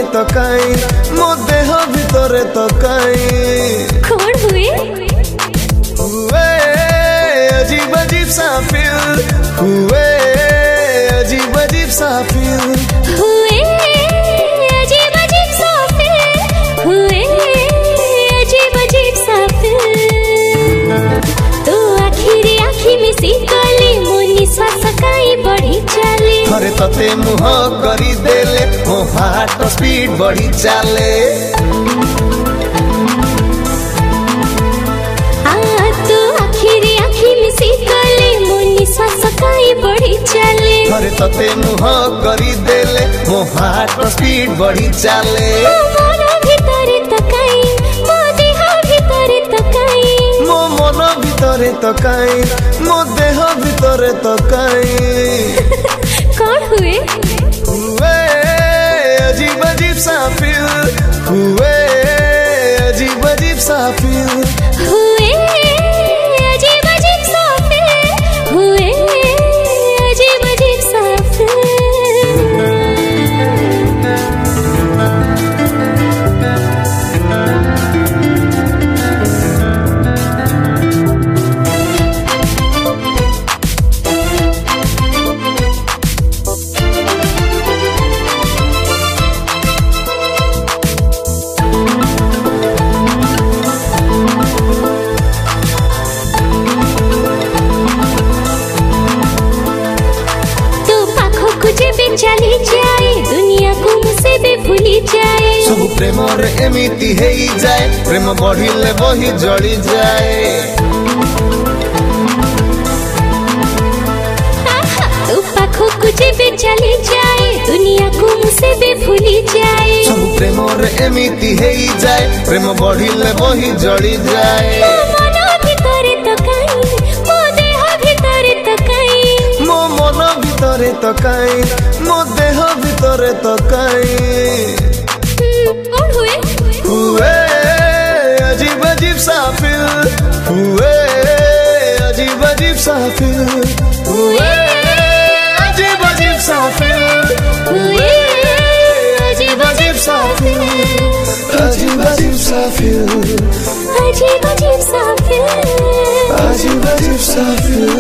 तो काई मो देह भितरे तो काई कौन हुए अजीब अजीब सा फील हुए अजीब अजीब सा फील हुए अजीब अजीब सा फील हुए अजीब अजीब सा फील तो आखिरी आखी में सीतली मोनी श्वास काई बढ़ी चली अरे तते मुह करी देले मो हार्ट स्पीड बढ़ी चले तते मुह करी देले मो हार्ट स्पीड बढ़ी चले मन भितरे तकाई मो देह भितरे तकाई मो मन भितरे तकाई मो देह भितरे तकाई कौन हुए अजीब अजीब सा फील हुए अजीब अजीब सा फील हुए अजीब अजीब सा फील हुए चली जाए दुनिया को मुझसे भी भूली जाए सब प्रेम रे एमिति हेई जाए प्रेम बढ़िले बही जली जाए तू पाखो कुछ भी चली जाए दुनिया को मुझसे भी भूली जाए सब प्रेम रे एमिति हेई जाए प्रेम बढ़िले बही जली जाए मन भितरे तकाई मो देह भितरे तकाई मो मन भितरे तकाई मो देह भितरे तकाई कौन हुए अजीब अजीब सा फील हुए अजीब अजीब सा फील हुए अजीब अजीब सा फील हुए अजीब अजीब सा फील अजीब अजीब सा फील अजीब अजीब सा फील अजीब अजीब सा फील